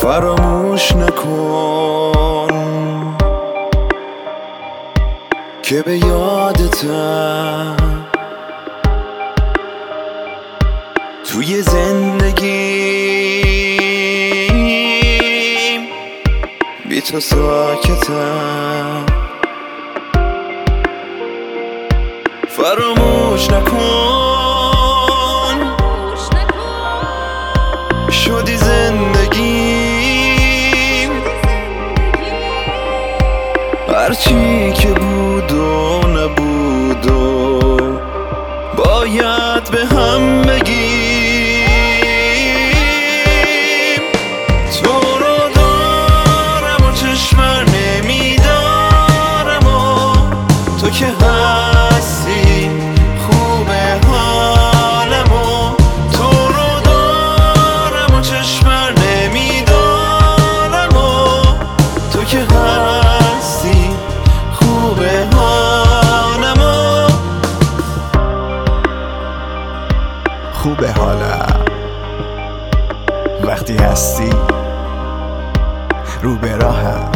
فراموش نکن که به یادتم توی زندگیم بی تو ساکتم. فراموش نکن شدی زندگیم، هرچی که بود و نبود و باید به هم بگیم. تو رو دارم و چشمر نمیدارم و تو که هستی خوبه حالم و تو رو دارم و چشمر نمیدارم و تو که هستی خوبه حالم و خوبه حالم وقتی هستی رو به راهم.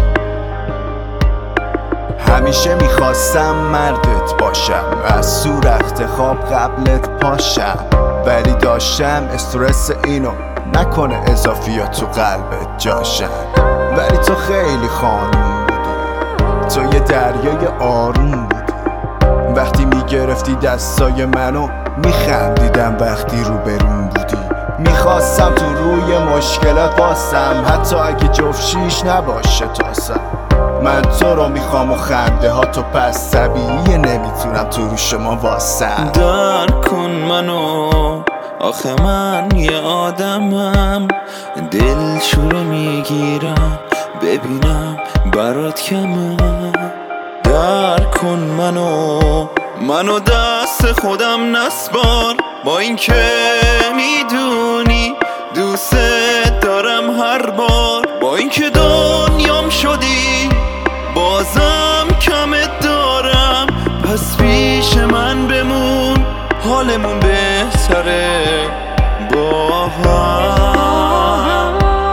همیشه میخواستم مردت باشم، از تو رخت خواب قبلت پاشم، ولی داشتم استرس اینو نکنه اضافیات تو قلبت جاشم. ولی تو خیلی خانوم بودی، تو یه دریای آروم بودی. وقتی میگرفتی دستای منو میخندیدم، وقتی روبروم بودی میخواستم تو روی مشکلات باسم، حتی اگه جفشیش نباشه تاسم. من تو رو میخوام و خنده ها تو پس طبیعیه نمیتونم تو رو شما واسم. درک کن منو، آخه من یه آدمم، دلشورو میگیرم ببینم برات کمه. درک کن منو دست خودم نسپار، با این که میدونی دوست دارم هر بار. با این که دنیام شدی بازم کمت دارم، پس پیش من بمون حالمون بهتره با هم.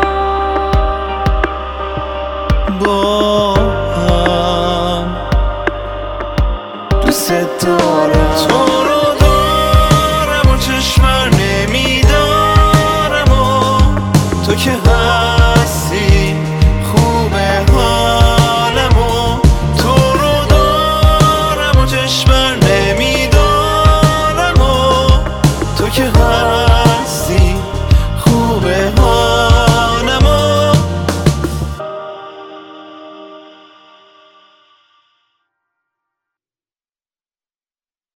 با هم دوست دارم، تو رو دارم و چشمر نمیدارم و تو که